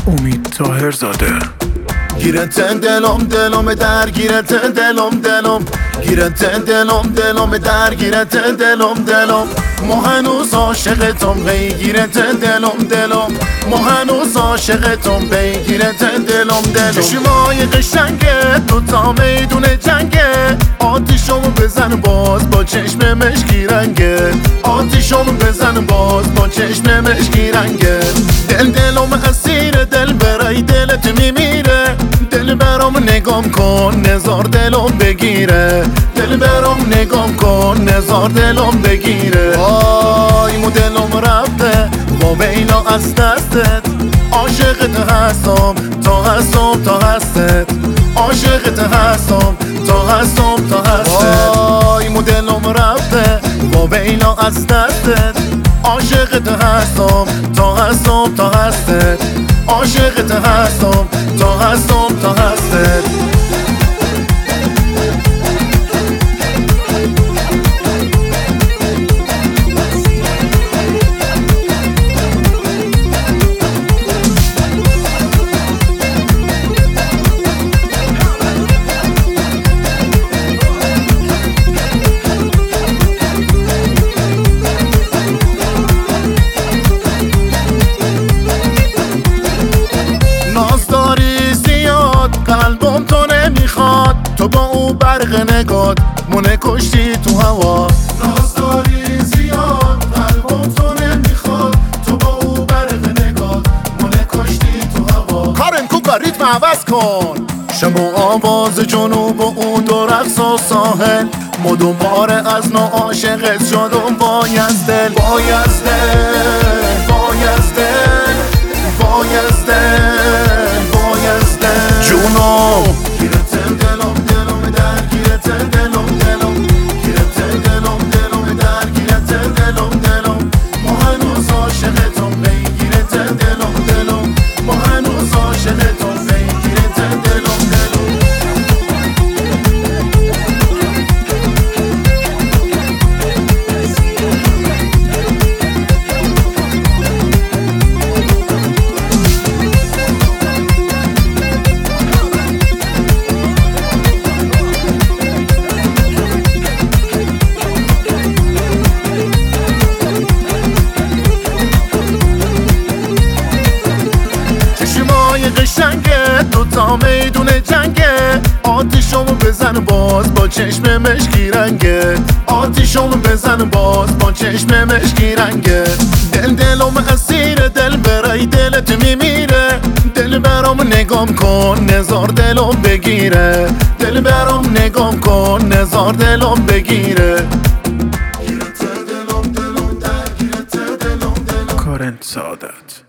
امید طاهرزاده. گیرت دلم درگیرت دلم گیرت دلم درگیرت دلم ما هنوز عاشقتم بگیرت دلم ما هنوز عاشقتم بگیرت دلم چشمای قشنگه دوتا میدون جنگه آتیشمو بزن باز با چشم مشکی رنگه آتیشمو بزن باز با چشم مشکی رنگه دلم اسیر دل برای دلت میمیره دل برام نگام کن نزار دلم بگیره دل برام نگام کن نزار دلم بگیره وای مو دلم رفته با بینا از دستت عاشقت هستم تا هستم تا هستت عاشقت هستم تا هستم تا هستت وای مو دلم رفته با بینا از دستت عاشقت هستم تا هستم تا هستت عاشقت هستم تا هستم تا هستت قلبم تو نمیخواد تو با او برق نگات مونه کشتی تو هوا ناز داری زیاد قلبم تو نمیخواد تو با او برق نگات مونه کشتی تو هوا کارن کوکا ریتم عوض کن شما آواز جنوب و اون دو رقص و ساحل مدوماره از نو عاشقت شدم بایزدل بایزدل بایزدل بایزدل بایزدل جونو گیرت دلم درگیرت دلم گیرت دلم درگیرت دلم ما هنوز عاشقتم بگیرت دلم ما هنوز عاشقتم بگیرت دلم قشنگه دوتا میدون جنگه آتیشمو بزن باز با چشم مشکی رنگه آتیشمو بزن باز با چشم مشکی رنگه دلم اسیر دل برای دلت میمیره دل برام نگام کن نزار دلم بگیره دل برام نگام کن نزار دلم بگیره کارن سعادت.